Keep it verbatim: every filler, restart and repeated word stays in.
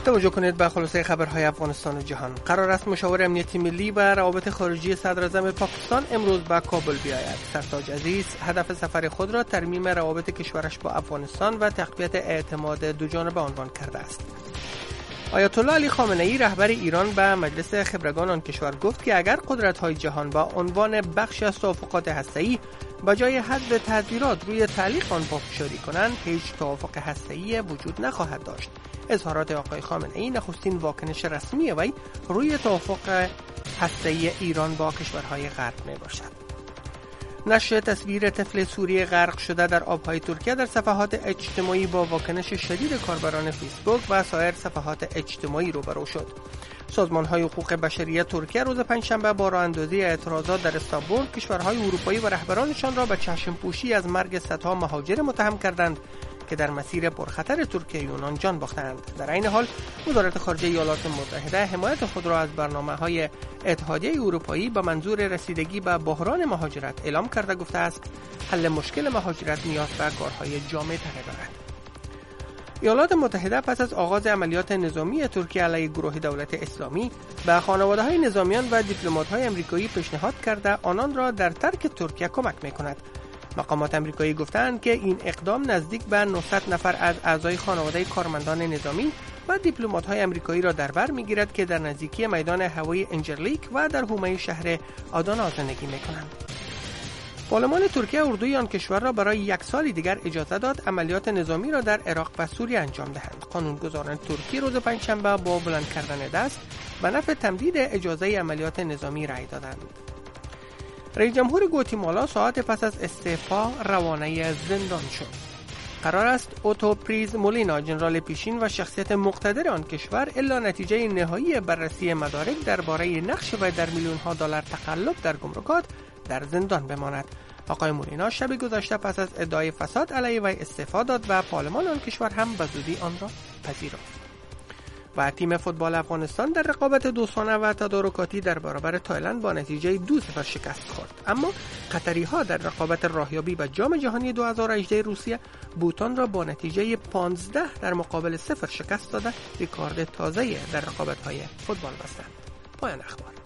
توجه کنید به خلاصه خبرهای افغانستان و جهان. قرار است مشاور امنیتی ملی و روابط خارجی صدراعظم پاکستان امروز به کابل بیاید. سرتاج عزیز هدف سفر خود را ترمیم روابط کشورش با افغانستان و تقویت اعتماد دوجانبه عنوان کرده است. آیت الله علی خامنه ای رهبر ایران به مجلس خبرگان آن کشور گفت که اگر قدرت‌های جهان با عنوان بخشی از توافقات هسته‌ای به جای حذف تحذیرات روی تعلیق آن پافشاری کنند، هیچ توافق هسته‌ای وجود نخواهد داشت. اظهارات آقای خامنه ای نخستین واکنش رسمی وی روی توافق هسته‌ای ایران با کشورهای غرب میباشد. نشر تصویر طفل سوری غرق شده در آبهای ترکیه در صفحات اجتماعی با واکنش شدید کاربران فیسبوک و سایر صفحات اجتماعی روبرو شد. سازمان‌های حقوق بشری ترکیه روز پنجشنبه با راه‌اندازی اعتراضات در استانبول کشورهای اروپایی و رهبرانشان را به چشم پوشی از مرگ صدها مهاجر متهم کردند که در مسیر پرخطر ترکیه یونان جان باختند. در این حال وزارت خارجه ایالات متحده حمایت خود را از برنامه‌های اتحادیه اروپایی به منظور رسیدگی به بحران مهاجرت اعلام کرده گفته است حل مشکل مهاجرت نیاز به کارهای جامع‌تر دارد. ایالات متحده پس از آغاز عملیات نظامی ترکیه علیه گروه دولت اسلامی به خانواده‌های نظامیان و دیپلمات‌های آمریکایی پیشنهاد کرده آنان را در ترک ترکیه کمک می‌کند. مقامات آمریکایی گفتند که این اقدام نزدیک به نهصد نفر از اعضای خانواده کارمندان نظامی و دیپلمات‌های آمریکایی را در بر می‌گیرد که در نزدیکی میدان هوایی انجرلیک و در حومه شهر آدانا زندگی می‌کنند. پارلمان ترکیه اردوی آن کشور را برای یک سال دیگر اجازه داد عملیات نظامی را در عراق و سوریه انجام دهند. قانونگذاران ترکیه روز پنجشنبه با بلند کردن دست به نفع تمدید اجازه عملیات نظامی رأی دادند. رئیس جمهور گواتیمالا ساعت پس از استعفا روانه زندان شد. قرار است اوتو پریز مولینا ژنرال پیشین و شخصیت مقتدر آن کشور الا نتیجه نهایی بررسی مدارک درباره نقش و در میلیون ها دلار تقلب در گمرکات در زندان بماند. آقای مولینا شب گذشته پس از ادعای فساد علیه وی استعفا داد و پارلمان آن کشور هم به زودی آن را پذیرفت. و تیم فوتبال افغانستان در رقابت دوستانه و تدارکاتی در برابر تایلند با نتیجه دو صفر شکست خورد. اما قطری ها در رقابت راهیابی به جام جهانی دو هزار و هجده روسیه بوتان را با نتیجه پانزده در مقابل صفر شکست داده رکورد تازه در رقابت های فوتبال بستند. پایان اخبار.